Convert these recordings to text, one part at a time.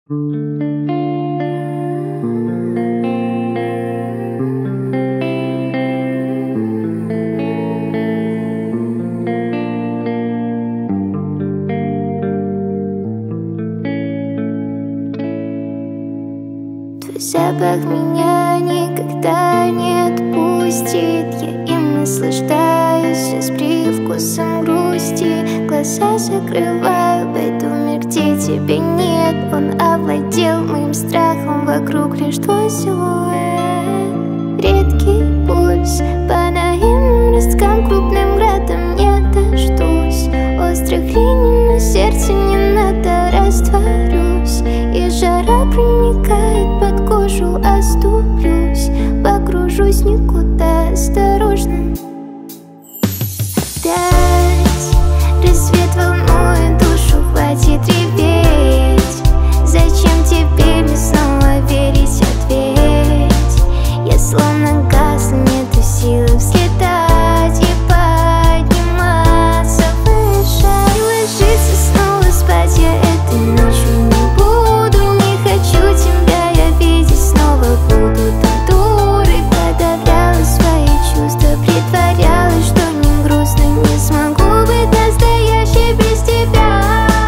Твой запах меня никогда не отпустит. Я им наслаждаюсь с привкусом грусти. Глаза закрываю, пойду в мир, где тебя нет. Он овладел моим страхом, вокруг лишь твой силуэт. Редкий пульс по наивным росткам, крупным градом не дождусь. Острых линий на сердце не надо, растворюсь. И жара проникает под кожу, оступлюсь. Погружусь никуда, осторожно. Опять рассвет волнует душу, хватит реветь. Зачем тебе мне снова верить, ответь. Я словно газ, нету силы взлетать и подниматься выше. И ложиться снова спать я этой ночью не буду. Не хочу тебя я видеть снова, буду там дурой. Подавляла свои чувства, притворялась, что не грустно. Не смогу быть настоящей без тебя.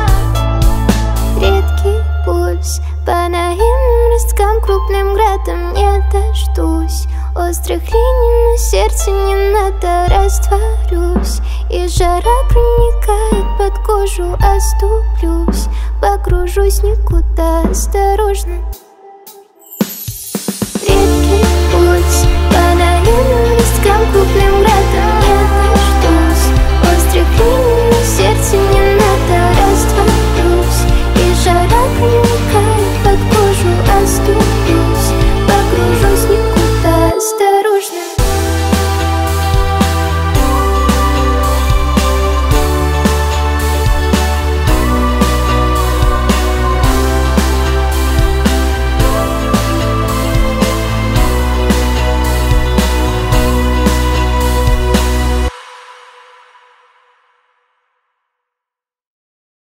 Редкий пульс по наивным росткам, крупным градом не дождусь. Острых линий на сердце не надо, растворюсь. И жара проникает под кожу, оступлюсь. Погружусь никуда, осторожно. Редкий пульс по наивным росткам, крупным градом